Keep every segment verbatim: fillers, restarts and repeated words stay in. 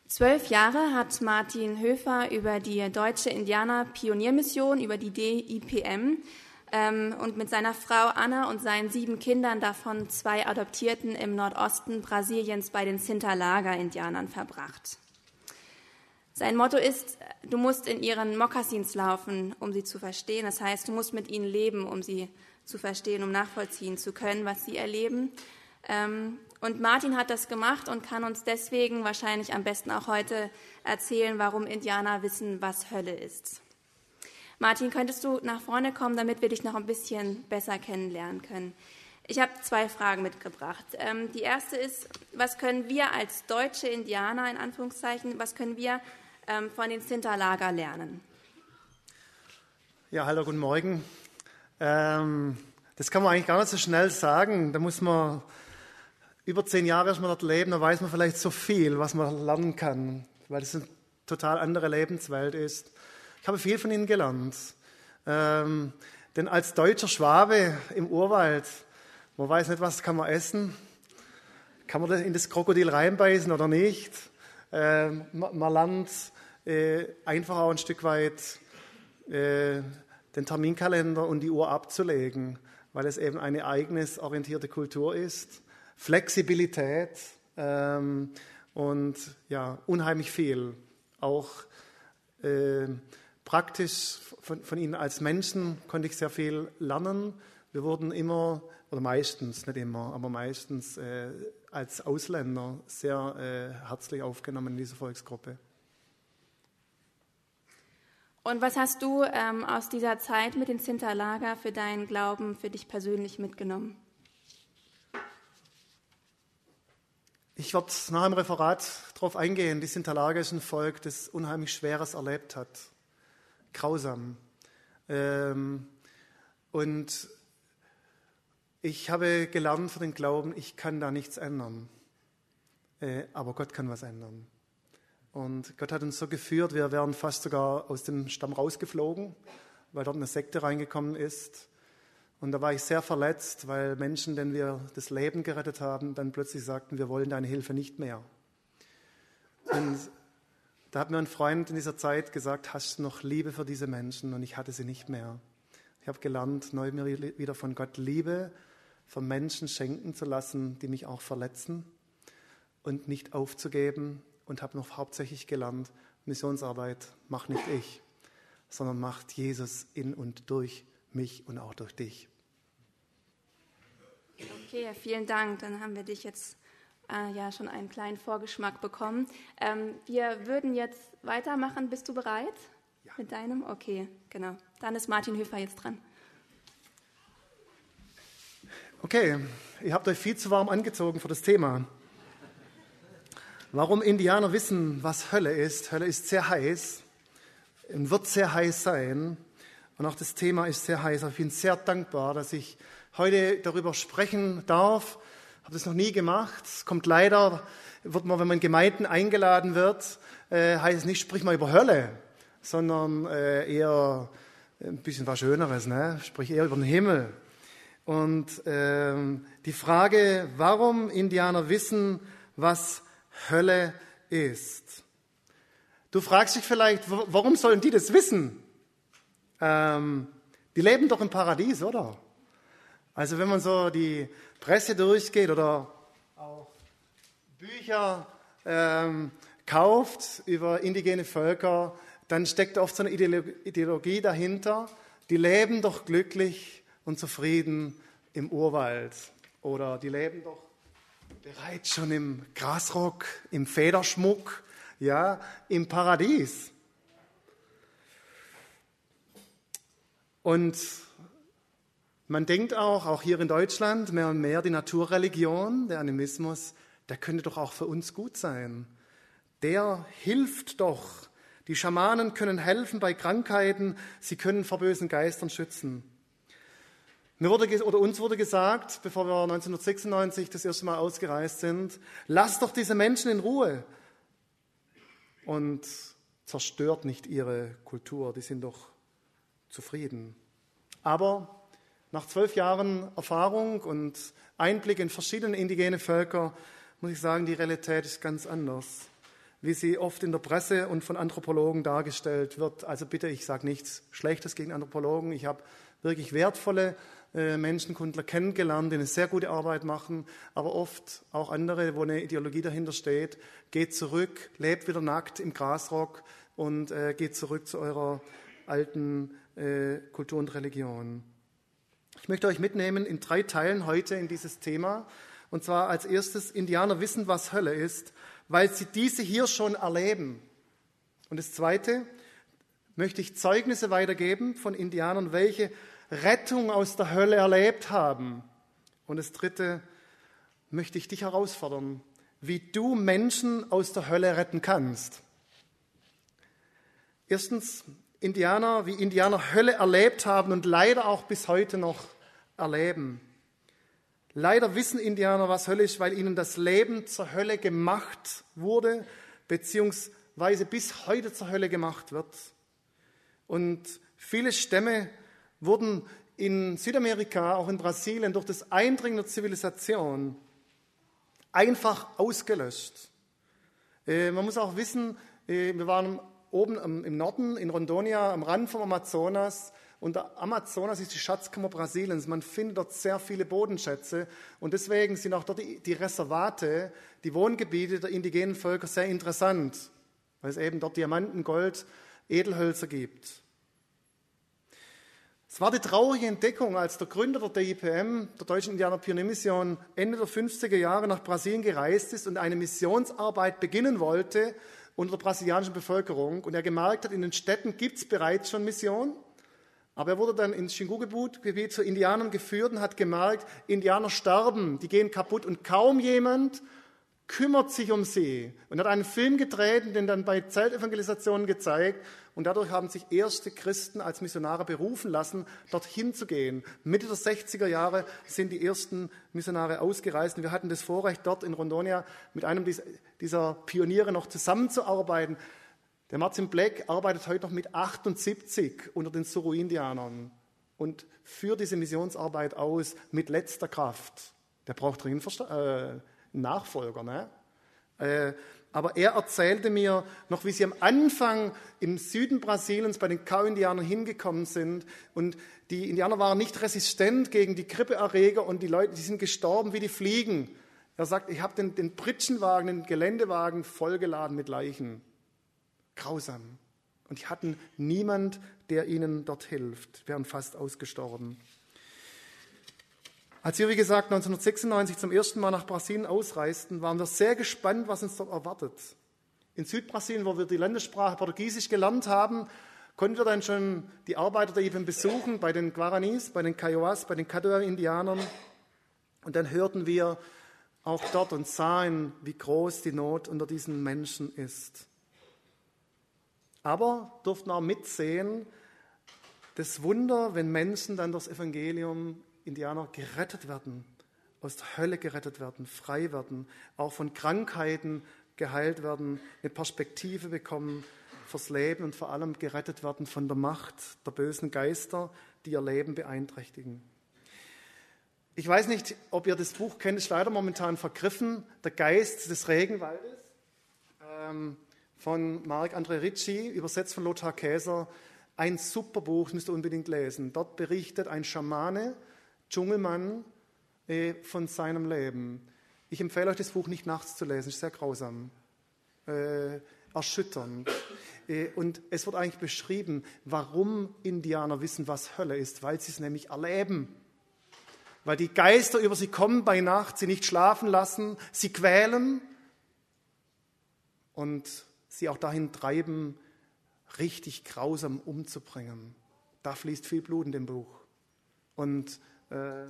Zwölf Jahre hat Martin Höfer über die Deutsche Indianer-Pioniermission, über die D I P M, ähm, und mit seiner Frau Anna und seinen sieben Kindern, davon zwei Adoptierten, im Nordosten Brasiliens bei den Sinterlaga-Indianern verbracht. Sein Motto ist, du musst in ihren Mokassins laufen, um sie zu verstehen. Das heißt, du musst mit ihnen leben, um sie zu verstehen, um nachvollziehen zu können, was sie erleben. Und Martin hat das gemacht und kann uns deswegen wahrscheinlich am besten auch heute erzählen, warum Indianer wissen, was Hölle ist. Martin, könntest du nach vorne kommen, damit wir dich noch ein bisschen besser kennenlernen können? Ich habe zwei Fragen mitgebracht. Die erste ist, was können wir als deutsche Indianer, in Anführungszeichen, was können wir von den Sinterlaga lernen? Ja, hallo, guten Morgen. Ähm, das kann man eigentlich gar nicht so schnell sagen. Da muss man über zehn Jahre erstmal dort leben, da weiß man vielleicht so viel, was man lernen kann, weil es eine total andere Lebenswelt ist. Ich habe viel von ihnen gelernt. Ähm, denn als deutscher Schwabe im Urwald, man weiß nicht, was kann man essen, kann man in das Krokodil reinbeißen oder nicht. Ähm, man, man lernt äh, einfach auch ein Stück weit äh, den Terminkalender und die Uhr abzulegen, weil es eben eine ereignisorientierte Kultur ist. Flexibilität ähm, und ja, unheimlich viel. Auch äh, praktisch von, von ihnen als Menschen konnte ich sehr viel lernen. Wir wurden immer, oder meistens, nicht immer, aber meistens äh, als Ausländer sehr äh, herzlich aufgenommen in dieser Volksgruppe. Und was hast du ähm, aus dieser Zeit mit den Sinterlaga für deinen Glauben, für dich persönlich mitgenommen? Ich werde nach dem Referat darauf eingehen. Die Sinterlaga ist ein Volk, das unheimlich Schweres erlebt hat. Grausam. Ähm, und ich habe gelernt für den Glauben, ich kann da nichts ändern. Äh, aber Gott kann was ändern. Und Gott hat uns so geführt, wir wären fast sogar aus dem Stamm rausgeflogen, weil dort eine Sekte reingekommen ist. Und da war ich sehr verletzt, weil Menschen, denen wir das Leben gerettet haben, dann plötzlich sagten, wir wollen deine Hilfe nicht mehr. Und da hat mir ein Freund in dieser Zeit gesagt, hast du noch Liebe für diese Menschen? Und ich hatte sie nicht mehr. Ich habe gelernt, neu mir wieder von Gott Liebe für Menschen schenken zu lassen, die mich auch verletzen und nicht aufzugeben. Und habe noch hauptsächlich gelernt, Missionsarbeit macht nicht ich, sondern macht Jesus in und durch mich und auch durch dich. Okay, vielen Dank. Dann haben wir dich jetzt äh, ja schon einen kleinen Vorgeschmack bekommen. Ähm, wir würden jetzt weitermachen. Bist du bereit? Ja. Mit deinem? Okay, genau. Dann ist Martin Höfer jetzt dran. Okay, ihr habt euch viel zu warm angezogen für das Thema. Warum Indianer wissen, was Hölle ist. Hölle ist sehr heiß und wird sehr heiß sein. Und auch das Thema ist sehr heiß. Ich bin sehr dankbar, dass ich heute darüber sprechen darf. Ich habe das noch nie gemacht. Es kommt leider, wird man, wenn man in Gemeinden eingeladen wird, äh, heißt es nicht, sprich mal über Hölle, sondern äh, eher ein bisschen was Schöneres, ne? Sprich eher über den Himmel. Und äh, die Frage, warum Indianer wissen, was Hölle ist. Du fragst dich vielleicht, warum sollen die das wissen? Ähm, die leben doch im Paradies, oder? Also wenn man so die Presse durchgeht oder auch Bücher ähm, kauft über indigene Völker, dann steckt oft so eine Ideologie dahinter. Die leben doch glücklich und zufrieden im Urwald. Oder die leben doch bereits schon im Grasrock, im Federschmuck, ja, im Paradies. Und man denkt auch, auch hier in Deutschland, mehr und mehr, die Naturreligion, der Animismus, der könnte doch auch für uns gut sein. Der hilft doch. Die Schamanen können helfen bei Krankheiten, sie können vor bösen Geistern schützen. Mir wurde, oder uns wurde gesagt, bevor wir neunzehnhundertsechsundneunzig das erste Mal ausgereist sind, lasst doch diese Menschen in Ruhe und zerstört nicht ihre Kultur, die sind doch zufrieden. Aber nach zwölf Jahren Erfahrung und Einblick in verschiedene indigene Völker muss ich sagen, die Realität ist ganz anders. wie sie oft in der Presse und von Anthropologen dargestellt wird. Also bitte, ich sage nichts Schlechtes gegen Anthropologen. Ich habe wirklich wertvolle äh, Menschenkundler kennengelernt, die eine sehr gute Arbeit machen, aber oft auch andere, wo eine Ideologie dahinter steht. Geht zurück, lebt wieder nackt im Grasrock und äh, geht zurück zu eurer alten äh, Kultur und Religion. Ich möchte euch mitnehmen in drei Teilen heute in dieses Thema. Und zwar als erstes, Indianer wissen, was Hölle ist, weil sie diese hier schon erleben. Und das Zweite, möchte ich Zeugnisse weitergeben von Indianern, welche Rettung aus der Hölle erlebt haben. Und das Dritte, möchte ich dich herausfordern, wie du Menschen aus der Hölle retten kannst. Erstens, Indianer, wie Indianer Hölle erlebt haben und leider auch bis heute noch erleben. Leider wissen Indianer, was Hölle ist, weil ihnen das Leben zur Hölle gemacht wurde, beziehungsweise bis heute zur Hölle gemacht wird. Und viele Stämme wurden in Südamerika, auch in Brasilien, durch das Eindringen der Zivilisation einfach ausgelöscht. Äh, man muss auch wissen, äh, wir waren oben am, im Norden, in Rondônia, am Rand vom Amazonas. Und der Amazonas ist die Schatzkammer Brasiliens. Man findet dort sehr viele Bodenschätze. Und deswegen sind auch dort die, die Reservate, die Wohngebiete der indigenen Völker sehr interessant, weil es eben dort Diamanten, Gold, Edelhölzer gibt. Es war die traurige Entdeckung, als der Gründer der D I P M, der Deutschen Indianer Pioniermission, Ende der fünfziger Jahre nach Brasilien gereist ist und eine Missionsarbeit beginnen wollte unter der brasilianischen Bevölkerung. Und er gemerkt hat, in den Städten gibt es bereits schon Mission. Aber er wurde dann ins Xingu-Gebiet zu Indianern geführt und hat gemerkt, Indianer sterben, die gehen kaputt und kaum jemand kümmert sich um sie. Und er hat einen Film gedreht und den dann bei Zeltevangelisationen gezeigt. Und dadurch haben sich erste Christen als Missionare berufen lassen, dorthin zu gehen. Mitte der sechziger Jahre sind die ersten Missionare ausgereist. Und wir hatten das Vorrecht, dort in Rondônia mit einem dieser Pioniere noch zusammenzuarbeiten. Der Martin Black arbeitet heute noch mit achtundsiebzig unter den Suru-Indianern und führt diese Missionsarbeit aus mit letzter Kraft. Der braucht dringend Versta- äh, einen Nachfolger. Ne? Äh, aber er erzählte mir noch, wie sie am Anfang im Süden Brasiliens bei den Kau-Indianern hingekommen sind. Und die Indianer waren nicht resistent gegen die Grippeerreger und die Leute, die sind gestorben wie die Fliegen. Er sagt, ich habe den, den Pritschenwagen, den Geländewagen vollgeladen mit Leichen. Grausam. Und die hatten niemand, der ihnen dort hilft. Wären fast ausgestorben. Als wir, wie gesagt, neunzehnhundertsechsundneunzig zum ersten Mal nach Brasilien ausreisten, waren wir sehr gespannt, was uns dort erwartet. In Südbrasilien, wo wir die Landessprache Portugiesisch gelernt haben, konnten wir dann schon die Arbeiter der I P M besuchen, bei den Guaranis, bei den Kiowas, bei den Cadoer-Indianern. Und dann hörten wir auch dort und sahen, wie groß die Not unter diesen Menschen ist. Aber durften auch mitsehen, das Wunder, wenn Menschen dann durch das Evangelium, Indianer, gerettet werden, aus der Hölle gerettet werden, frei werden, auch von Krankheiten geheilt werden, eine Perspektive bekommen fürs Leben und vor allem gerettet werden von der Macht der bösen Geister, die ihr Leben beeinträchtigen. Ich weiß nicht, ob ihr das Buch kennt, ist leider momentan vergriffen, Der Geist des Regenwaldes. Ähm, von Marc-André Ricci, übersetzt von Lothar Käser. Ein super Buch, das müsst ihr unbedingt lesen. Dort berichtet ein Schamane, Dschungelmann, äh, von seinem Leben. Ich empfehle euch, das Buch nicht nachts zu lesen, es ist sehr grausam, äh, erschütternd. Äh, und es wird eigentlich beschrieben, warum Indianer wissen, was Hölle ist, weil sie es nämlich erleben. Weil die Geister über sie kommen bei Nacht, sie nicht schlafen lassen, sie quälen und sie auch dahin treiben, richtig grausam umzubringen. Da fließt viel Blut in dem Buch. Und äh,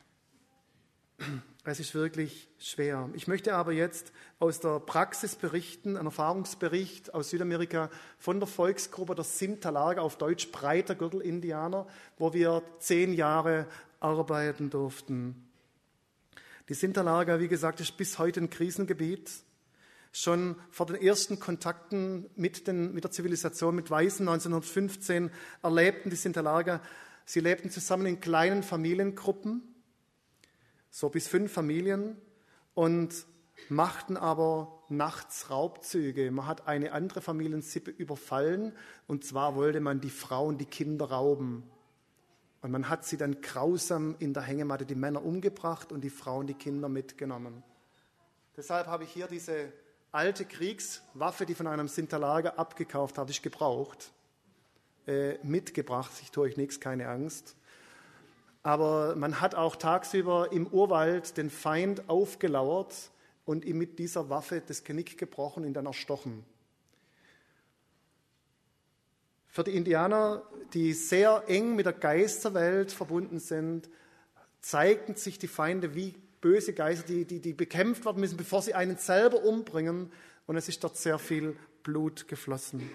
es ist wirklich schwer. Ich möchte aber jetzt aus der Praxis berichten, einen Erfahrungsbericht aus Südamerika von der Volksgruppe der Sintalaga, auf Deutsch Breiter Gürtel-Indianer, wo wir zehn Jahre arbeiten durften. Die Sintalaga, wie gesagt, ist bis heute ein Krisengebiet. Schon vor den ersten Kontakten mit, den, mit der Zivilisation, mit Weißen neunzehnhundertfünfzehn, erlebten die Sintalaga, sie lebten zusammen in kleinen Familiengruppen, so bis fünf Familien. Und machten aber nachts Raubzüge. Man hat eine andere Familiensippe überfallen und zwar wollte man die Frauen, die Kinder rauben. Und man hat sie dann grausam in der Hängematte, die Männer umgebracht und die Frauen, die Kinder mitgenommen. Deshalb habe ich hier diese alte Kriegswaffe, die von einem Sinterlager abgekauft habe, ich gebraucht, äh, mitgebracht. Ich tue euch nichts, keine Angst. Aber man hat auch tagsüber im Urwald den Feind aufgelauert und ihm mit dieser Waffe das Genick gebrochen und ihn dann erstochen. Für die Indianer, die sehr eng mit der Geisterwelt verbunden sind, zeigten sich die Feinde wie böse Geister, die, die, die bekämpft werden müssen, bevor sie einen selber umbringen. Und es ist dort sehr viel Blut geflossen.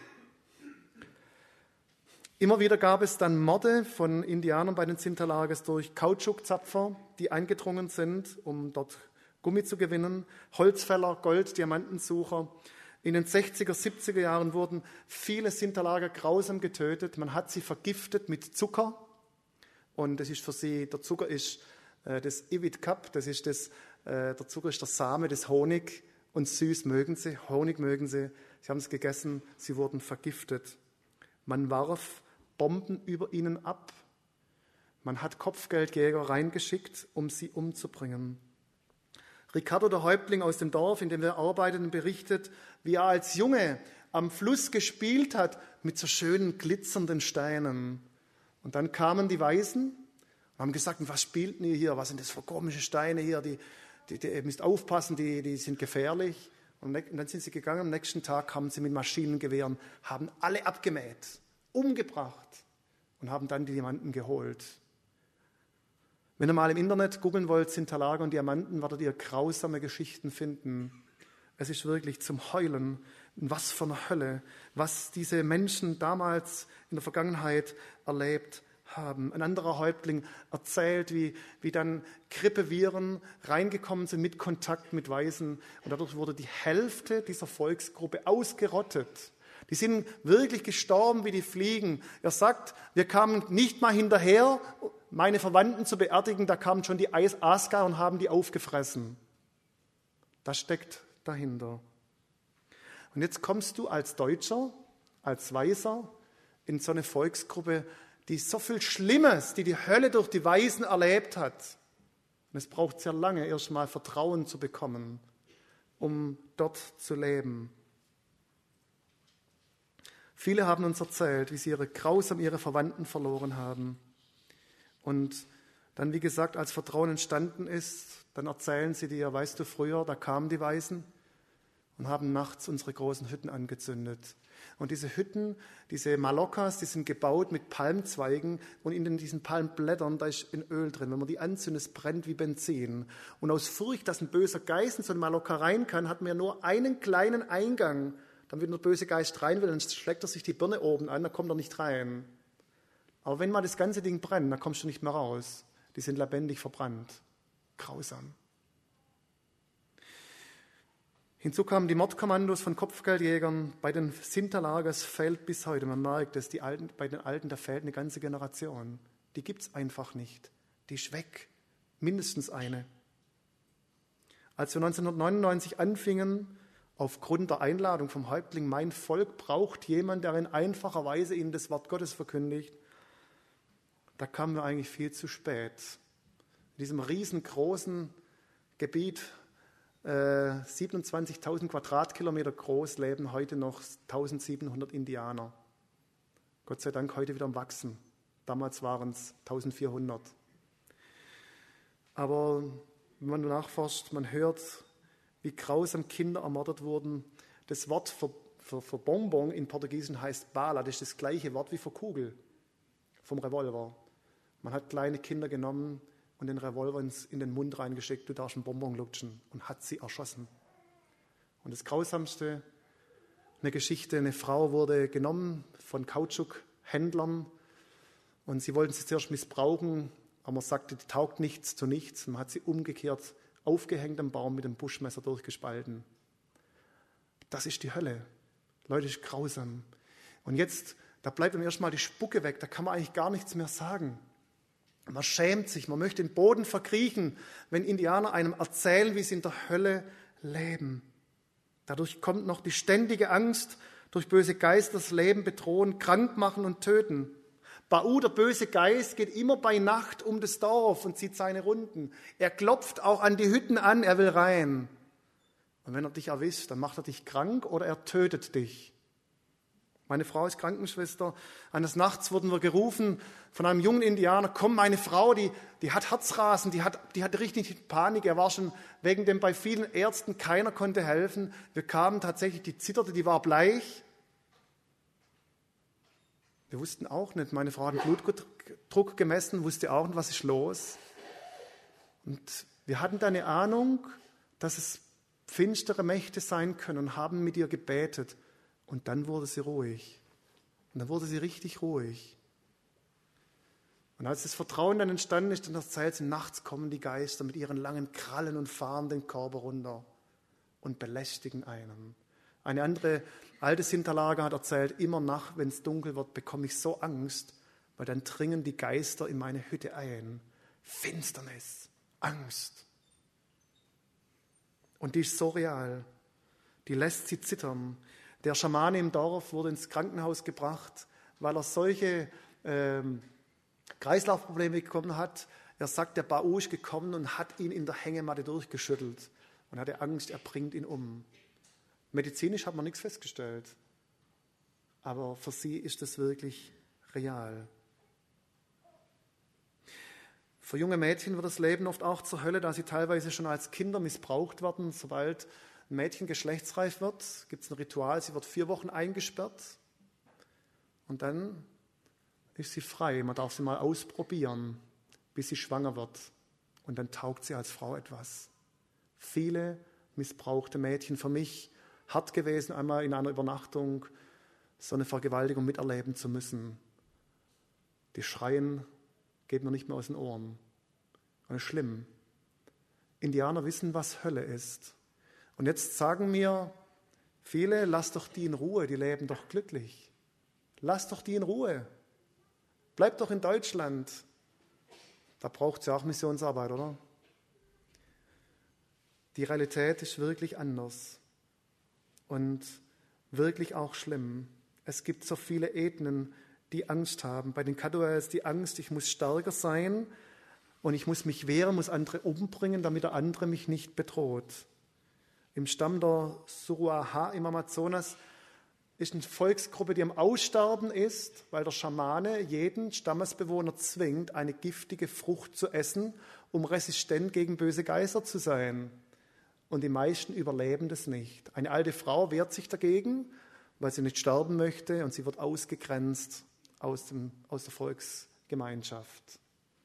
Immer wieder gab es dann Morde von Indianern bei den Sinterlagers durch Kautschukzapfer, die eingedrungen sind, um dort Gummi zu gewinnen, Holzfäller, Gold, Diamantensucher. In den sechziger, siebziger Jahren wurden viele Sinterlager grausam getötet. Man hat sie vergiftet mit Zucker. Und das ist für sie, der Zucker ist äh, das Iwit-Kap, das ist das, äh, der Zucker ist der Same des Honig. Und süß mögen sie, Honig mögen sie. Sie haben es gegessen, sie wurden vergiftet. Man warf Bomben über ihnen ab. Man hat Kopfgeldjäger reingeschickt, um sie umzubringen. Ricardo, der Häuptling aus dem Dorf, in dem wir arbeiteten, berichtet, wie er als Junge am Fluss gespielt hat mit so schönen glitzernden Steinen. Und dann kamen die Weisen und haben gesagt, was spielten ihr hier? Was sind das für komische Steine hier? Die, die, die, ihr müsst aufpassen, die, die sind gefährlich. Und dann sind sie gegangen, am nächsten Tag kamen sie mit Maschinengewehren, haben alle abgemäht, umgebracht und haben dann die Diamanten geholt. Wenn ihr mal im Internet googeln wollt, Sinterlager und Diamanten, werdet ihr grausame Geschichten finden. Es ist wirklich zum Heulen. Was für eine Hölle, was diese Menschen damals in der Vergangenheit erlebt haben. Ein anderer Häuptling erzählt, wie, wie dann Grippeviren reingekommen sind mit Kontakt mit Weisen. Und dadurch wurde die Hälfte dieser Volksgruppe ausgerottet. Die sind wirklich gestorben wie die Fliegen. Er sagt, wir kamen nicht mal hinterher, meine Verwandten zu beerdigen, da kamen schon die Asker und haben die aufgefressen. Das steckt dahinter. Und jetzt kommst du als Deutscher, als Weißer in so eine Volksgruppe, die so viel Schlimmes, die die Hölle durch die Weisen erlebt hat. Und es braucht sehr lange, erst mal Vertrauen zu bekommen, um dort zu leben. Viele haben uns erzählt, wie sie ihre grausam ihre Verwandten verloren haben. Und dann, wie gesagt, als Vertrauen entstanden ist, dann erzählen sie dir, weißt du, früher, da kamen die Weisen und haben nachts unsere großen Hütten angezündet. Und diese Hütten, diese Malokas, die sind gebaut mit Palmzweigen und in diesen Palmblättern, da ist ein Öl drin. Wenn man die anzündet, es brennt wie Benzin. Und aus Furcht, dass ein böser Geist in so eine Maloka rein kann, hat man ja nur einen kleinen Eingang. Dann, wenn der böse Geist rein will, dann schlägt er sich die Birne oben an, dann kommt er nicht rein. Aber wenn mal das ganze Ding brennt, dann kommst du nicht mehr raus. Die sind lebendig verbrannt. Grausam. Hinzu kamen die Mordkommandos von Kopfgeldjägern. Bei den Sinterlagers fehlt bis heute, man merkt es, die Alten, bei den Alten, da fehlt eine ganze Generation. Die gibt es einfach nicht. Die ist weg. Mindestens eine. Als wir neunzehnhundertneunundneunzig anfingen, aufgrund der Einladung vom Häuptling, mein Volk braucht jemand, der in einfacher Weise ihnen das Wort Gottes verkündigt, da kamen wir eigentlich viel zu spät. In diesem riesengroßen Gebiet, äh, siebenundzwanzigtausend Quadratkilometer groß, leben heute noch eintausendsiebenhundert Indianer. Gott sei Dank heute wieder am Wachsen. Damals waren es eintausendvierhundert. Aber wenn man nachforscht, man hört, wie grausam Kinder ermordet wurden. Das Wort für, für, für Bonbon in Portugiesisch heißt Bala. Das ist das gleiche Wort wie für Kugel vom Revolver. Man hat kleine Kinder genommen und den Revolver in den Mund reingeschickt, du darfst einen Bonbon lutschen, und hat sie erschossen. Und das Grausamste, eine Geschichte, eine Frau wurde genommen von Kautschukhändlern und sie wollten sie zuerst missbrauchen, aber man sagte, die taugt nichts zu nichts. Man hat sie umgekehrt aufgehängt am Baum mit dem Buschmesser durchgespalten. Das ist die Hölle. Leute, das ist grausam. Und jetzt, da bleibt dann erstmal die Spucke weg, da kann man eigentlich gar nichts mehr sagen. Man schämt sich, man möchte den Boden verkriechen, wenn Indianer einem erzählen, wie es in der Hölle Leben. Dadurch kommt noch die ständige Angst, durch böse Geister das Leben bedrohen, krank machen und töten. Bau, der böse Geist, geht immer bei Nacht um das Dorf und zieht seine Runden. Er klopft auch an die Hütten an, er will rein. Und wenn er dich erwischt, dann macht er dich krank oder er tötet dich. Meine Frau ist Krankenschwester. Eines Nachts wurden wir gerufen von einem jungen Indianer, komm, meine Frau, die, die hat Herzrasen, die hat, die hat richtig Panik. Er war schon wegen dem bei vielen Ärzten, keiner konnte helfen. Wir kamen tatsächlich, die zitterte, die war bleich. Wir wussten auch nicht, meine Frau hat den Blutdruck gemessen, wusste auch nicht, was ist los. Und wir hatten da eine Ahnung, dass es finstere Mächte sein können und haben mit ihr gebetet. Und dann wurde sie ruhig. Und dann wurde sie richtig ruhig. Und als das Vertrauen dann entstanden ist, dann erzählt sie, nachts kommen die Geister mit ihren langen Krallen und fahren den Körper runter und belästigen einen. Eine andere alte Hinterlager hat erzählt, immer nach, wenn es dunkel wird, bekomme ich so Angst, weil dann dringen die Geister in meine Hütte ein. Finsternis, Angst. Und die ist so real. Die lässt sie zittern. Der Schamane im Dorf wurde ins Krankenhaus gebracht, weil er solche ähm, Kreislaufprobleme bekommen hat. Er sagt, der Bau ist gekommen und hat ihn in der Hängematte durchgeschüttelt und hatte Angst, er bringt ihn um. Medizinisch hat man nichts festgestellt, aber für sie ist das wirklich real. Für junge Mädchen wird das Leben oft auch zur Hölle, da sie teilweise schon als Kinder missbraucht werden. Sobald ein Mädchen geschlechtsreif wird, gibt es ein Ritual, sie wird vier Wochen eingesperrt und dann ist sie frei. Man darf sie mal ausprobieren, bis sie schwanger wird und dann taugt sie als Frau etwas. Viele missbrauchte Mädchen, für mich hart gewesen, einmal in einer Übernachtung so eine Vergewaltigung miterleben zu müssen. Die Schreien geht mir nicht mehr aus den Ohren. Und das ist schlimm. Indianer wissen, was Hölle ist. Und jetzt sagen mir viele, lass doch die in Ruhe, die leben doch glücklich. Lass doch die in Ruhe. Bleib doch in Deutschland. Da braucht es ja auch Missionsarbeit, oder? Die Realität ist wirklich anders und wirklich auch schlimm. Es gibt so viele Ethnen, die Angst haben. Bei den Caddoas ist die Angst, ich muss stärker sein und ich muss mich wehren, muss andere umbringen, damit der andere mich nicht bedroht. Im Stamm der Suruaha im Amazonas ist eine Volksgruppe, die am Aussterben ist, weil der Schamane jeden Stammesbewohner zwingt, eine giftige Frucht zu essen, um resistent gegen böse Geister zu sein. Und die meisten überleben das nicht. Eine alte Frau wehrt sich dagegen, weil sie nicht sterben möchte, und sie wird ausgegrenzt aus, dem, aus der Volksgemeinschaft.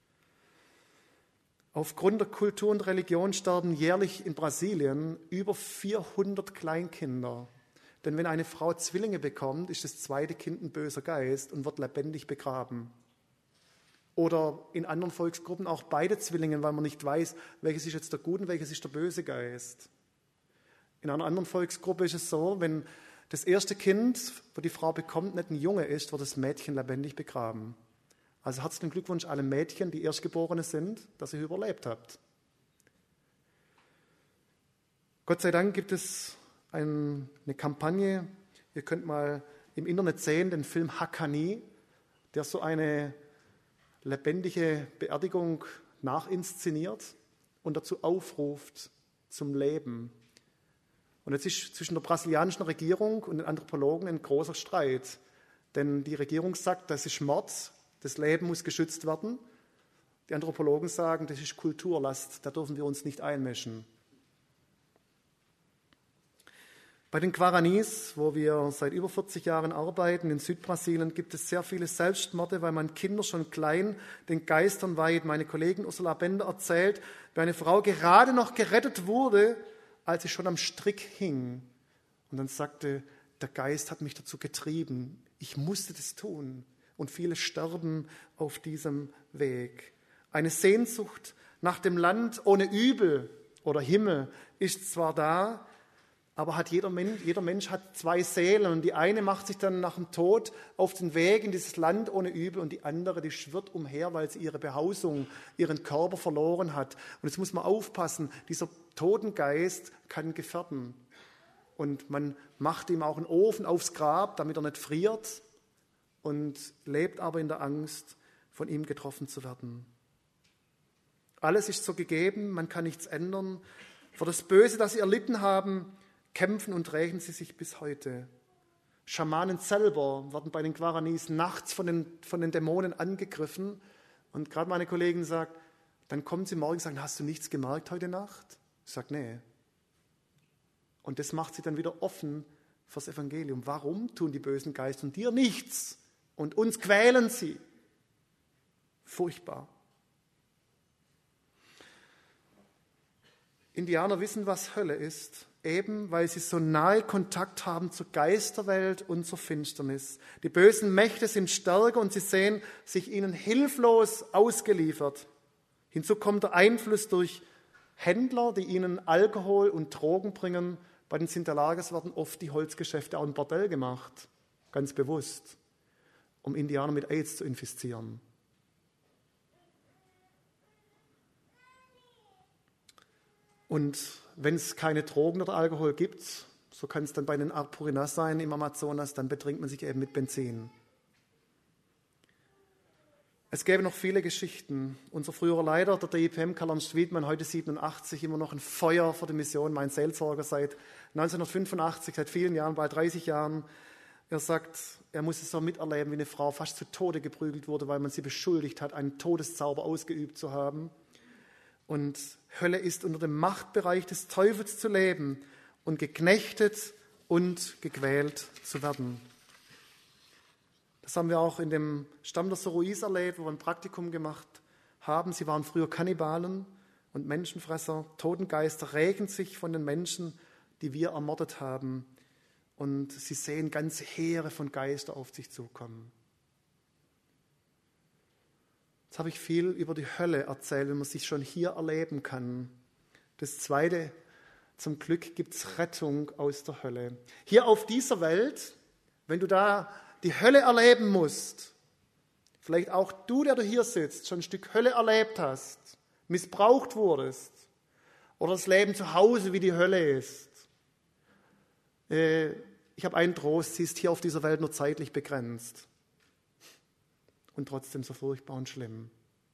Aufgrund der Kultur und Religion sterben jährlich in Brasilien über vierhundert Kleinkinder. Denn wenn eine Frau Zwillinge bekommt, ist das zweite Kind ein böser Geist und wird lebendig begraben. Oder in anderen Volksgruppen auch beide Zwillinge, weil man nicht weiß, welches ist jetzt der gute und welches ist der böse Geist. In einer anderen Volksgruppe ist es so, wenn das erste Kind, wo die Frau bekommt, nicht ein Junge ist, wird das Mädchen lebendig begraben. Also herzlichen Glückwunsch allen Mädchen, die Erstgeborene sind, dass ihr überlebt habt. Gott sei Dank gibt es ein, eine Kampagne, ihr könnt mal im Internet sehen, den Film Hakani, der so eine lebendige Beerdigung nachinszeniert und dazu aufruft zum Leben. Und jetzt ist zwischen der brasilianischen Regierung und den Anthropologen ein großer Streit. Denn die Regierung sagt, das ist Mord, das Leben muss geschützt werden. Die Anthropologen sagen, das ist Kulturlast, da dürfen wir uns nicht einmischen. Bei den Guaranis, wo wir seit über vierzig Jahren arbeiten, in Südbrasilien, gibt es sehr viele Selbstmorde, weil man Kinder schon klein den Geistern weiht. Meine Kollegin Ursula Bender erzählt, wie eine Frau gerade noch gerettet wurde, als sie schon am Strick hing. Und dann sagte, der Geist hat mich dazu getrieben, ich musste das tun. Und viele sterben auf diesem Weg. Eine Sehnsucht nach dem Land ohne Übel oder Himmel ist zwar da, Aber hat jeder, Mensch, jeder Mensch hat zwei Seelen und die eine macht sich dann nach dem Tod auf den Weg in dieses Land ohne Übel und die andere, die schwirrt umher, weil sie ihre Behausung, ihren Körper verloren hat. Und jetzt muss man aufpassen, dieser Totengeist kann gefährden. Und man macht ihm auch einen Ofen aufs Grab, damit er nicht friert und lebt aber in der Angst, von ihm getroffen zu werden. Alles ist so gegeben, man kann nichts ändern. Für das Böse, das sie erlitten haben, kämpfen und rächen sie sich bis heute. Schamanen selber werden bei den Guaranis nachts von den, von den Dämonen angegriffen. Und gerade meine Kollegin sagt, dann kommen sie morgen und sagen, hast du nichts gemerkt heute Nacht? Ich sage, nee. Und das macht sie dann wieder offen fürs Evangelium. Warum tun die bösen Geister dir nichts und uns quälen sie? Furchtbar. Indianer wissen, was Hölle ist, eben weil sie so nahe Kontakt haben zur Geisterwelt und zur Finsternis. Die bösen Mächte sind stärker und sie sehen sich ihnen hilflos ausgeliefert. Hinzu kommt der Einfluss durch Händler, die ihnen Alkohol und Drogen bringen. Bei den Sinterlages werden oft die Holzgeschäfte auch im Bordell gemacht, ganz bewusst, um Indianer mit AIDS zu infizieren. Und wenn es keine Drogen oder Alkohol gibt, so kann es dann bei den Arpurinas sein im Amazonas, dann betrinkt man sich eben mit Benzin. Es gäbe noch viele Geschichten. Unser früherer Leiter, der D I P M, Karl-Ernst Wiedmann, heute siebenundachtzig, immer noch ein Feuer für die Mission, mein Seelsorger seit neunzehnhundertfünfundachtzig, seit vielen Jahren, bald dreißig Jahren. Er sagt, er muss es so miterleben, wie eine Frau fast zu Tode geprügelt wurde, weil man sie beschuldigt hat, einen Todeszauber ausgeübt zu haben. Und Hölle ist unter dem Machtbereich des Teufels zu leben und geknechtet und gequält zu werden. Das haben wir auch in dem Stamm der Sorois erlebt, wo wir ein Praktikum gemacht haben. Sie waren früher Kannibalen und Menschenfresser. Totengeister rächen sich von den Menschen, die wir ermordet haben. Und sie sehen ganze Heere von Geistern auf sich zukommen. Jetzt habe ich viel über die Hölle erzählt, wenn man sich schon hier erleben kann. Das Zweite, zum Glück gibt es Rettung aus der Hölle. Hier auf dieser Welt, wenn du da die Hölle erleben musst, vielleicht auch du, der du hier sitzt, schon ein Stück Hölle erlebt hast, missbraucht wurdest oder das Leben zu Hause wie die Hölle ist. Ich habe einen Trost, sie ist hier auf dieser Welt nur zeitlich begrenzt. Und trotzdem so furchtbar und schlimm.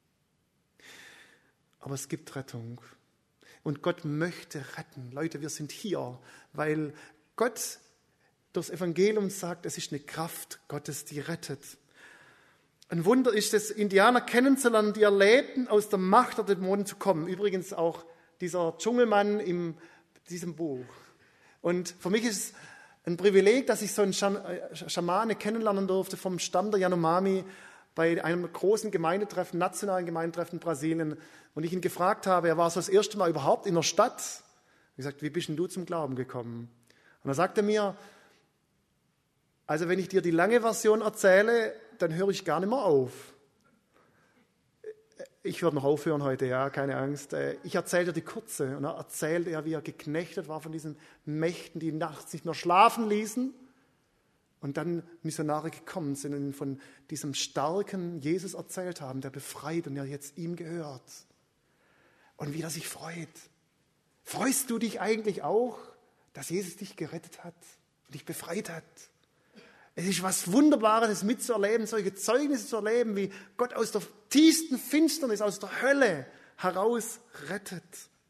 Aber es gibt Rettung. Und Gott möchte retten. Leute, wir sind hier, weil Gott durchs Evangelium sagt, es ist eine Kraft Gottes, die rettet. Ein Wunder ist es, Indianer kennenzulernen, die erlebten, aus der Macht der Dämonen zu kommen. Übrigens auch dieser Dschungelmann in diesem Buch. Und für mich ist es ein Privileg, dass ich so einen Schamane kennenlernen durfte vom Stamm der Yanomami, bei einem großen Gemeindetreffen, nationalen Gemeindetreffen in Brasilien. Und ich ihn gefragt habe, er war so das erste Mal überhaupt in der Stadt. Ich habe gesagt, wie bist denn du zum Glauben gekommen? Und er sagte mir, also wenn ich dir die lange Version erzähle, dann höre ich gar nicht mehr auf. Ich werde noch aufhören heute, ja, keine Angst. Ich erzähle dir die kurze. Und er erzählte ja, wie er geknechtet war von diesen Mächten, die nachts nicht mehr schlafen ließen. Und dann Missionare gekommen sind und von diesem starken Jesus erzählt haben, der befreit und der jetzt ihm gehört. Und wie er sich freut. Freust du dich eigentlich auch, dass Jesus dich gerettet hat und dich befreit hat? Es ist was Wunderbares, es mitzuerleben, solche Zeugnisse zu erleben, wie Gott aus der tiefsten Finsternis, aus der Hölle heraus rettet.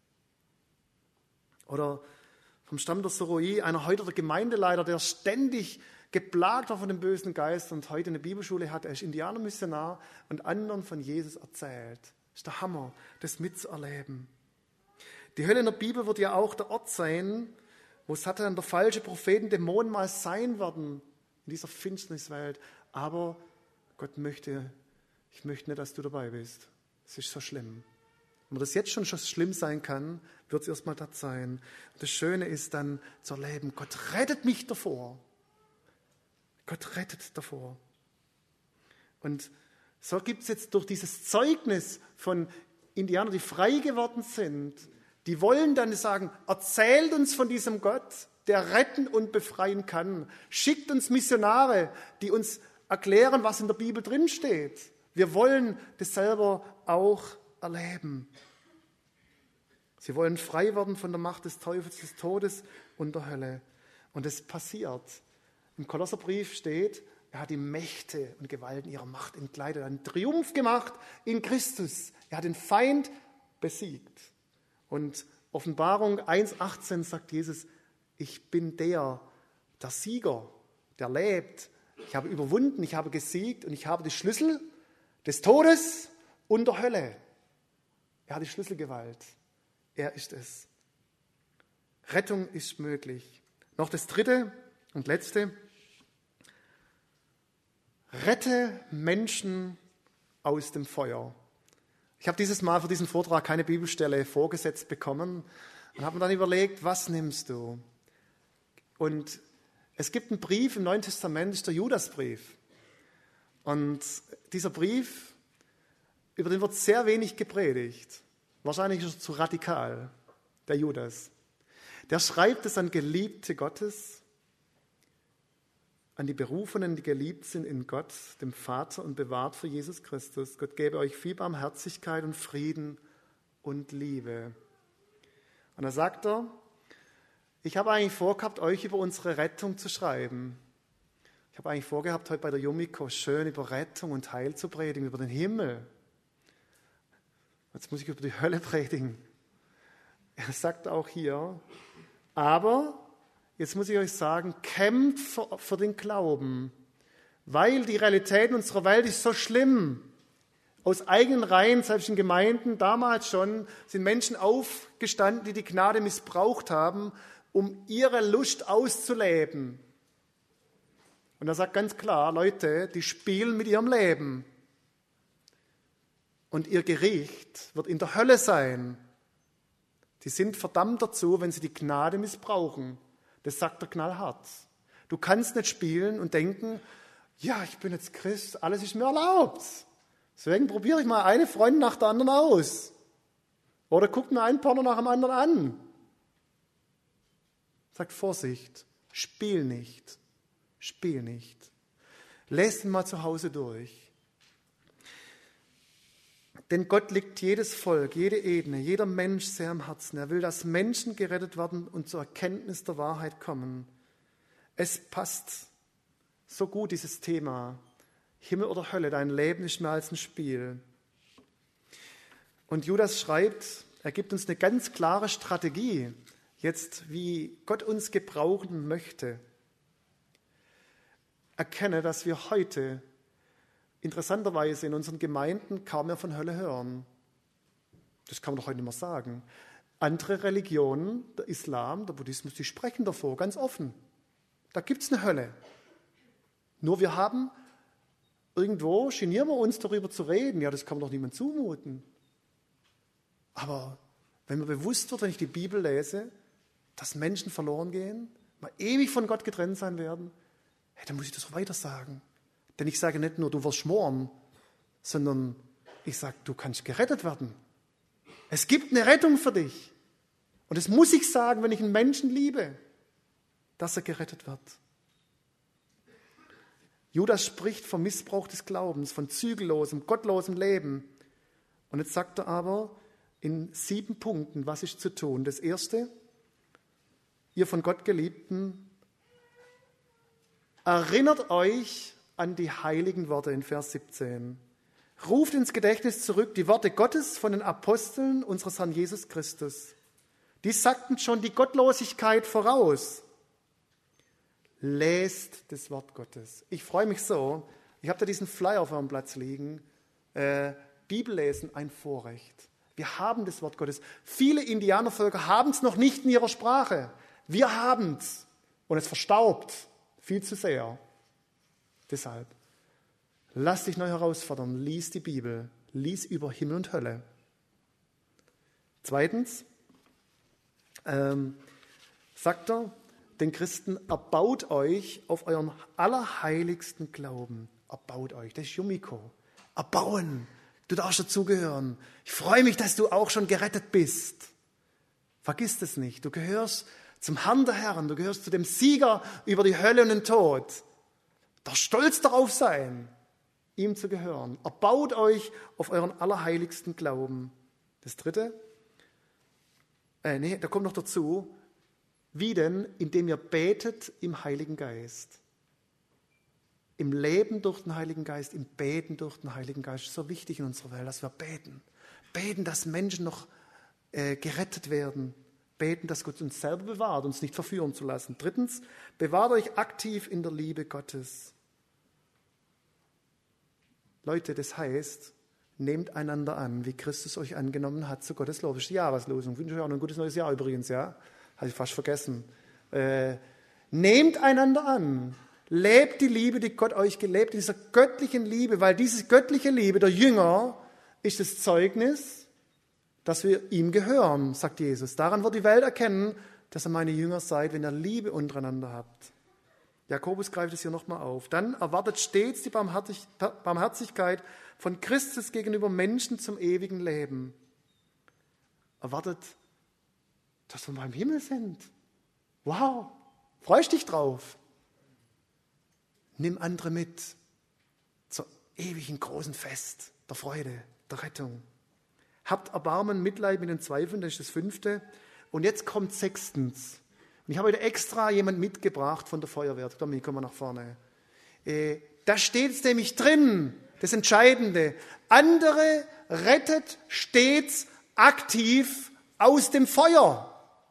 Oder vom Stamm der Sorois, einer heute der Gemeindeleiter, der ständig geplagt war von dem bösen Geist und heute eine Bibelschule hat. Er ist Indianermissionar und anderen von Jesus erzählt. Das ist der Hammer, das mitzuerleben. Die Hölle in der Bibel wird ja auch der Ort sein, wo Satan, der falsche Propheten, Dämonen mal sein werden in dieser Finsterniswelt. Aber Gott möchte, ich möchte nicht, dass du dabei bist. Es ist so schlimm. Wenn das jetzt schon schlimm sein kann, wird es erstmal das sein. Und das Schöne ist dann zu erleben, Gott rettet mich davor. Gott rettet davor. Und so gibt es jetzt durch dieses Zeugnis von Indianern, die frei geworden sind, die wollen dann sagen, erzählt uns von diesem Gott, der retten und befreien kann. Schickt uns Missionare, die uns erklären, was in der Bibel drinsteht. Wir wollen das selber auch erleben. Sie wollen frei werden von der Macht des Teufels, des Todes und der Hölle. Und es passiert. Im Kolosserbrief steht, er hat die Mächte und Gewalten ihrer Macht entkleidet, einen Triumph gemacht in Christus. Er hat den Feind besiegt. Und Offenbarung eins achtzehn sagt Jesus, ich bin der, der Sieger, der lebt. Ich habe überwunden, ich habe gesiegt und ich habe die Schlüssel des Todes und der Hölle. Er hat die Schlüsselgewalt. Er ist es. Rettung ist möglich. Noch das dritte und letzte. Rette Menschen aus dem Feuer. Ich habe dieses Mal für diesen Vortrag keine Bibelstelle vorgesetzt bekommen und habe mir dann überlegt, was nimmst du? Und es gibt einen Brief im Neuen Testament, das ist der Judasbrief. Und dieser Brief, über den wird sehr wenig gepredigt. Wahrscheinlich ist er zu radikal, der Judas. Der schreibt es an Geliebte Gottes, an die Berufenen, die geliebt sind in Gott, dem Vater und bewahrt für Jesus Christus. Gott gebe euch viel Barmherzigkeit und Frieden und Liebe. Und da sagt er, ich habe eigentlich vorgehabt, euch über unsere Rettung zu schreiben. Ich habe eigentlich vorgehabt, heute bei der Yumiko schön über Rettung und Heil zu predigen, über den Himmel. Jetzt muss ich über die Hölle predigen. Er sagt auch hier, aber jetzt muss ich euch sagen, kämpft für, für den Glauben, weil die Realität unserer Welt ist so schlimm. Aus eigenen Reihen, selbst in Gemeinden, damals schon, sind Menschen aufgestanden, die die Gnade missbraucht haben, um ihre Lust auszuleben. Und er sagt ganz klar, Leute, die spielen mit ihrem Leben. Und ihr Gericht wird in der Hölle sein. Die sind verdammt dazu, wenn sie die Gnade missbrauchen. Das sagt er knallhart. Du kannst nicht spielen und denken, ja, ich bin jetzt Christ, alles ist mir erlaubt. Deswegen probiere ich mal eine Freundin nach der anderen aus. Oder guck mir einen Porno nach dem anderen an. Sagt Vorsicht, spiel nicht, spiel nicht. Lest ihn mal zu Hause durch. Denn Gott liegt jedes Volk, jede Ebene, jeder Mensch sehr am Herzen. Er will, dass Menschen gerettet werden und zur Erkenntnis der Wahrheit kommen. Es passt so gut, dieses Thema. Himmel oder Hölle, dein Leben ist mehr als ein Spiel. Und Judas schreibt, er gibt uns eine ganz klare Strategie, jetzt wie Gott uns gebrauchen möchte. Erkenne, dass wir heute interessanterweise in unseren Gemeinden kaum mehr von Hölle hören. Das kann man doch heute nicht mehr sagen. Andere Religionen, der Islam, der Buddhismus, die sprechen davor, ganz offen. Da gibt es eine Hölle. Nur wir haben, irgendwo genieren wir uns darüber zu reden. Ja, das kann man doch niemand zumuten. Aber wenn mir bewusst wird, wenn ich die Bibel lese, dass Menschen verloren gehen, mal ewig von Gott getrennt sein werden, hey, dann muss ich das auch weiter sagen. Denn ich sage nicht nur, du wirst schmoren, sondern ich sage, du kannst gerettet werden. Es gibt eine Rettung für dich. Und das muss ich sagen, wenn ich einen Menschen liebe, dass er gerettet wird. Judas spricht vom Missbrauch des Glaubens, von zügellosem, gottlosem Leben. Und jetzt sagt er aber in sieben Punkten, was ist zu tun. Das erste, ihr von Gott Geliebten, erinnert euch an die heiligen Worte in Vers siebzehn. Ruft ins Gedächtnis zurück die Worte Gottes von den Aposteln unseres Herrn Jesus Christus. Die sagten schon die Gottlosigkeit voraus. Lest das Wort Gottes. Ich freue mich so. Ich habe da diesen Flyer auf eurem Platz liegen. Äh, Bibellesen, ein Vorrecht. Wir haben das Wort Gottes. Viele Indianervölker haben es noch nicht in ihrer Sprache. Wir haben es. Und es verstaubt viel zu sehr. Deshalb, lass dich neu herausfordern, lies die Bibel, lies über Himmel und Hölle. Zweitens, ähm, sagt er, den Christen, erbaut euch auf euren allerheiligsten Glauben. Erbaut euch, das ist Yumiko. Erbauen, du darfst dazugehören. Ich freue mich, dass du auch schon gerettet bist. Vergiss das nicht, du gehörst zum Herrn der Herren, du gehörst zu dem Sieger über die Hölle und den Tod. Doch stolz darauf sein, ihm zu gehören. Erbaut euch auf euren allerheiligsten Glauben. Das dritte, äh, nee, da kommt noch dazu, wie denn? Indem ihr betet im Heiligen Geist. Im Leben durch den Heiligen Geist, im Beten durch den Heiligen Geist. Das ist so wichtig in unserer Welt, dass wir beten. Beten, dass Menschen noch äh, gerettet werden. Beten, dass Gott uns selber bewahrt, uns nicht verführen zu lassen. Drittens, bewahrt euch aktiv in der Liebe Gottes. Leute, das heißt, nehmt einander an, wie Christus euch angenommen hat zu Gottes Lob. Das ist die Jahreslosung. Ich wünsche euch auch noch ein gutes neues Jahr übrigens, ja. Habe ich fast vergessen. Äh, nehmt einander an. Lebt die Liebe, die Gott euch gelebt, in dieser göttlichen Liebe, weil diese göttliche Liebe, der Jünger, ist das Zeugnis, dass wir ihm gehören, sagt Jesus. Daran wird die Welt erkennen, dass ihr meine Jünger seid, wenn ihr Liebe untereinander habt. Jakobus greift es hier nochmal auf. Dann erwartet stets die Barmherzig- Barmherzigkeit von Christus gegenüber Menschen zum ewigen Leben. Erwartet, dass wir mal im Himmel sind. Wow, freust dich drauf. Nimm andere mit zur ewigen großen Fest der Freude, der Rettung. Habt Erbarmen, Mitleid mit den Zweifeln, das ist das fünfte. Und jetzt kommt sechstens. Und ich habe heute extra jemand mitgebracht von der Feuerwehr. Dominik, komm mal nach vorne. Äh, da steht es nämlich drin, das Entscheidende. Andere rettet stets aktiv aus dem Feuer.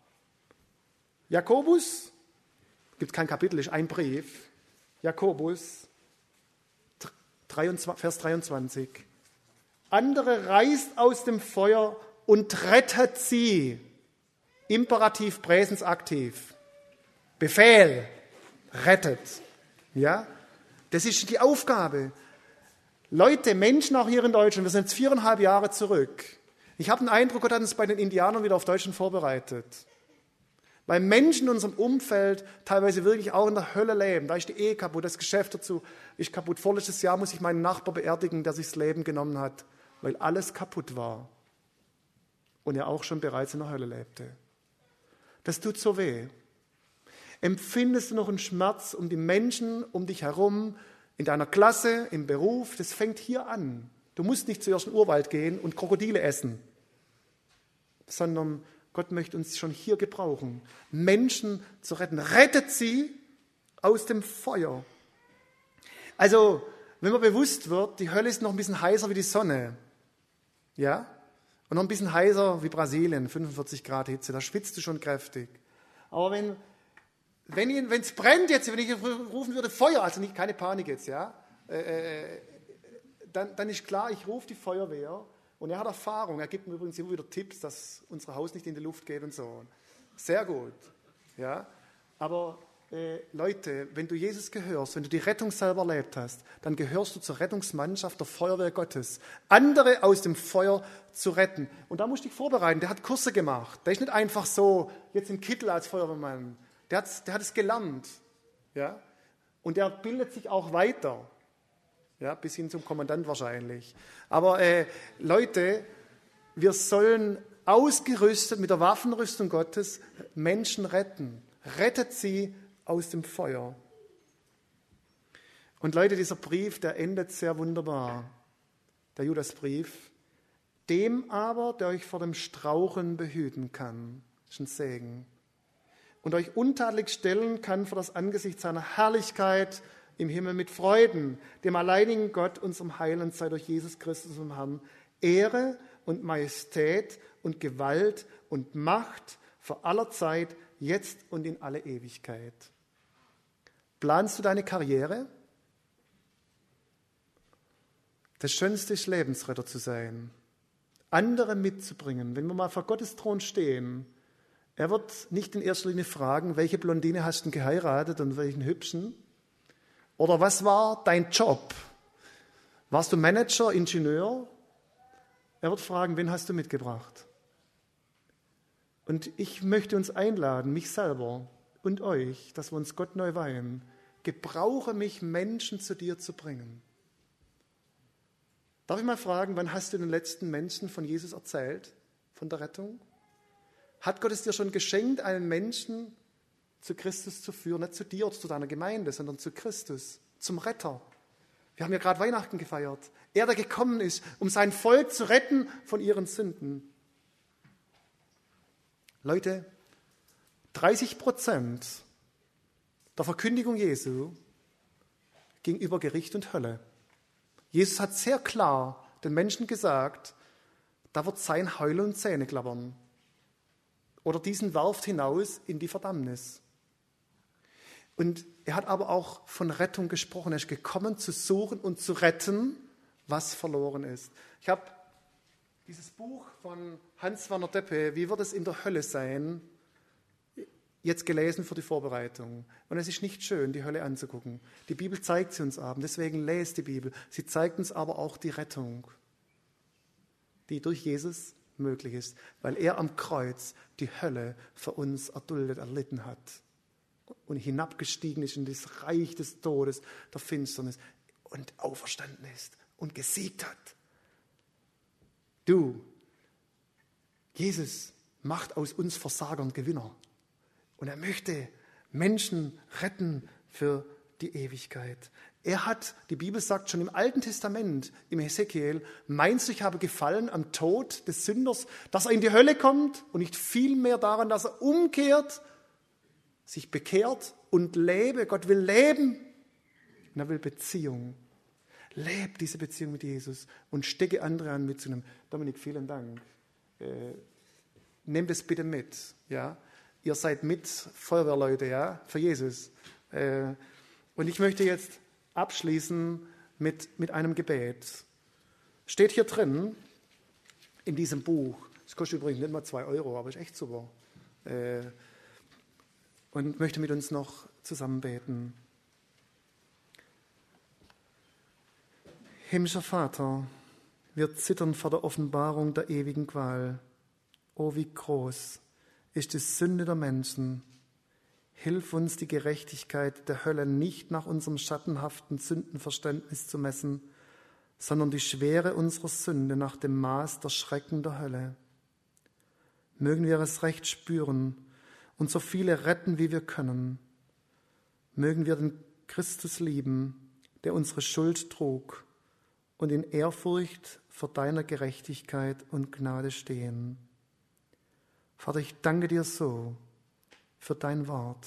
Jakobus, gibt kein Kapitel, ist ein Brief. Jakobus, dreiundzwanzig, Vers dreiundzwanzig. Andere reißt aus dem Feuer und rettet sie. Imperativ, Präsens, aktiv. Befehl, rettet. Ja, das ist die Aufgabe. Leute, Menschen auch hier in Deutschland, wir sind jetzt viereinhalb Jahre zurück. Ich habe den Eindruck, Gott hat uns bei den Indianern wieder auf Deutschland vorbereitet. Weil Menschen in unserem Umfeld teilweise wirklich auch in der Hölle leben. Da ist die Ehe kaputt, das Geschäft dazu ist kaputt. Vorletztes Jahr muss ich meinen Nachbar beerdigen, der sich das Leben genommen hat, weil alles kaputt war. Und er auch schon bereits in der Hölle lebte. Das tut so weh. Empfindest du noch einen Schmerz um die Menschen um dich herum, in deiner Klasse, im Beruf? Das fängt hier an. Du musst nicht zuerst in den Urwald gehen und Krokodile essen, sondern Gott möchte uns schon hier gebrauchen, Menschen zu retten. Rettet sie aus dem Feuer. Also, wenn man bewusst wird, die Hölle ist noch ein bisschen heißer wie die Sonne. Ja? Und noch ein bisschen heißer wie Brasilien, fünfundvierzig Grad Hitze, da schwitzt du schon kräftig. Aber wenn wenn es brennt jetzt, wenn ich rufen würde Feuer, also nicht, keine Panik jetzt, ja, äh, dann, dann ist klar, ich rufe die Feuerwehr. Und er hat Erfahrung. Er gibt mir übrigens immer wieder Tipps, dass unser Haus nicht in die Luft geht und so. Sehr gut. Ja? Aber äh, Leute, wenn du Jesus gehörst, wenn du die Rettung selber erlebt hast, dann gehörst du zur Rettungsmannschaft der Feuerwehr Gottes. Andere aus dem Feuer zu retten. Und da musst du dich vorbereiten. Der hat Kurse gemacht. Der ist nicht einfach so jetzt im Kittel als Feuerwehrmann. Der hat, der hat es gelernt. Ja? Und der bildet sich auch weiter. Ja, bis hin zum Kommandant wahrscheinlich. Aber äh, Leute, wir sollen ausgerüstet mit der Waffenrüstung Gottes Menschen retten. Rettet sie aus dem Feuer. Und Leute, dieser Brief, der endet sehr wunderbar. Der Judasbrief. Dem aber, der euch vor dem Straucheln behüten kann. Das ist ein Segen. Und euch untadelig stellen kann vor das Angesicht seiner Herrlichkeit im Himmel mit Freuden, dem alleinigen Gott, unserem Heiland, sei durch Jesus Christus, unserem Herrn, Ehre und Majestät und Gewalt und Macht vor aller Zeit, jetzt und in alle Ewigkeit. Planst du deine Karriere? Das Schönste ist, Lebensretter zu sein, andere mitzubringen. Wenn wir mal vor Gottes Thron stehen, er wird nicht in erster Linie fragen, welche Blondine hast du geheiratet und welchen hübschen? Oder was war dein Job? Warst du Manager, Ingenieur? Er wird fragen, wen hast du mitgebracht? Und ich möchte uns einladen, mich selber und euch, dass wir uns Gott neu weihen. Gebrauche mich, Menschen zu dir zu bringen. Darf ich mal fragen, wann hast du den letzten Menschen von Jesus erzählt, von der Rettung? Hat Gott es dir schon geschenkt, einen Menschen zu Christus zu führen? Nicht zu dir oder zu deiner Gemeinde, sondern zu Christus, zum Retter. Wir haben ja gerade Weihnachten gefeiert. Er, der gekommen ist, um sein Volk zu retten von ihren Sünden. Leute, dreißig Prozent der Verkündigung Jesu ging über Gericht und Hölle. Jesus hat sehr klar den Menschen gesagt, da wird sein Heulen und Zähneklappern. Oder diesen werft hinaus in die Verdammnis. Und er hat aber auch von Rettung gesprochen. Er ist gekommen, zu suchen und zu retten, was verloren ist. Ich habe dieses Buch von Hans-Werner Deppe, Wie wird es in der Hölle sein, jetzt gelesen für die Vorbereitung. Und es ist nicht schön, die Hölle anzugucken. Die Bibel zeigt sie uns ab. Deswegen lest die Bibel. Sie zeigt uns aber auch die Rettung, die durch Jesus möglich ist, weil er am Kreuz die Hölle für uns erduldet, erlitten hat und hinabgestiegen ist in das Reich des Todes, der Finsternis und auferstanden ist und gesiegt hat. Du, Jesus macht aus uns Versagern Gewinner und er möchte Menschen retten für die Ewigkeit. Er hat, die Bibel sagt schon im Alten Testament, im Hesekiel, meinst du, ich habe gefallen am Tod des Sünders, dass er in die Hölle kommt und nicht vielmehr daran, dass er umkehrt, sich bekehrt und lebe. Gott will leben und er will Beziehung. Lebe diese Beziehung mit Jesus und stecke andere an mitzunehmen. Dominik, vielen Dank. Äh, nehmt es bitte mit. Ja? Ihr seid mit Feuerwehrleute, ja, für Jesus. Äh, und ich möchte jetzt abschließen mit, mit einem Gebet. Steht hier drin, in diesem Buch, es kostet übrigens nicht mal zwei Euro, aber ist echt super. Äh, und möchte mit uns noch zusammen beten. Himmlischer Vater, wir zittern vor der Offenbarung der ewigen Qual. Oh, wie groß ist die Sünde der Menschen. Hilf uns, die Gerechtigkeit der Hölle nicht nach unserem schattenhaften Sündenverständnis zu messen, sondern die Schwere unserer Sünde nach dem Maß der Schrecken der Hölle. Mögen wir es recht spüren und so viele retten, wie wir können. Mögen wir den Christus lieben, der unsere Schuld trug, und in Ehrfurcht vor deiner Gerechtigkeit und Gnade stehen. Vater, ich danke dir so für dein Wort.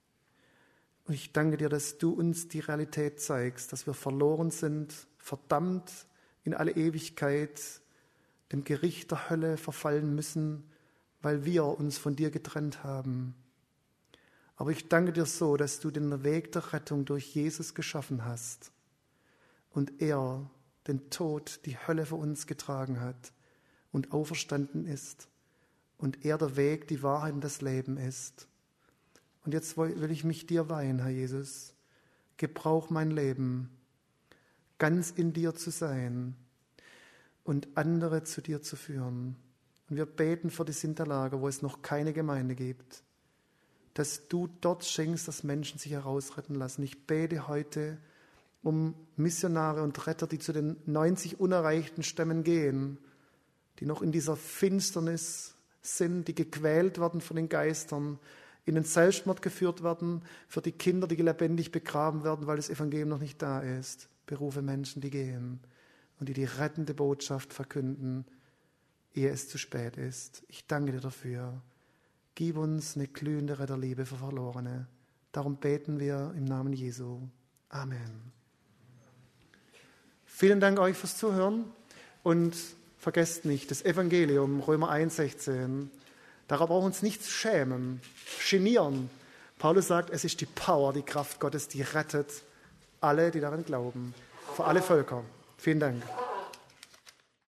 Und ich danke dir, dass du uns die Realität zeigst, dass wir verloren sind, verdammt in alle Ewigkeit, dem Gericht der Hölle verfallen müssen, weil wir uns von dir getrennt haben. Aber ich danke dir so, dass du den Weg der Rettung durch Jesus geschaffen hast und er den Tod, die Hölle für uns getragen hat und auferstanden ist und er der Weg, die Wahrheit und das Leben ist. Und jetzt will ich mich dir weihen, Herr Jesus. Gebrauch mein Leben, ganz in dir zu sein und andere zu dir zu führen. Und wir beten für die Sinterlager, wo es noch keine Gemeinde gibt, dass du dort schenkst, dass Menschen sich herausretten lassen. Ich bete heute um Missionare und Retter, die zu den neunzig unerreichten Stämmen gehen, die noch in dieser Finsternis sind, die gequält werden von den Geistern, in den Selbstmord geführt werden, für die Kinder, die lebendig begraben werden, weil das Evangelium noch nicht da ist. Berufe Menschen, die gehen und die die rettende Botschaft verkünden, ehe es zu spät ist. Ich danke dir dafür. Gib uns eine glühende Retterliebe für Verlorene. Darum beten wir im Namen Jesu. Amen. Vielen Dank euch fürs Zuhören und vergesst nicht, das Evangelium, Römer eins, sechzehn, darauf brauchen wir uns nicht zu schämen, genieren. Paulus sagt, es ist die Power, die Kraft Gottes, die rettet alle, die daran glauben, für alle Völker. Vielen Dank.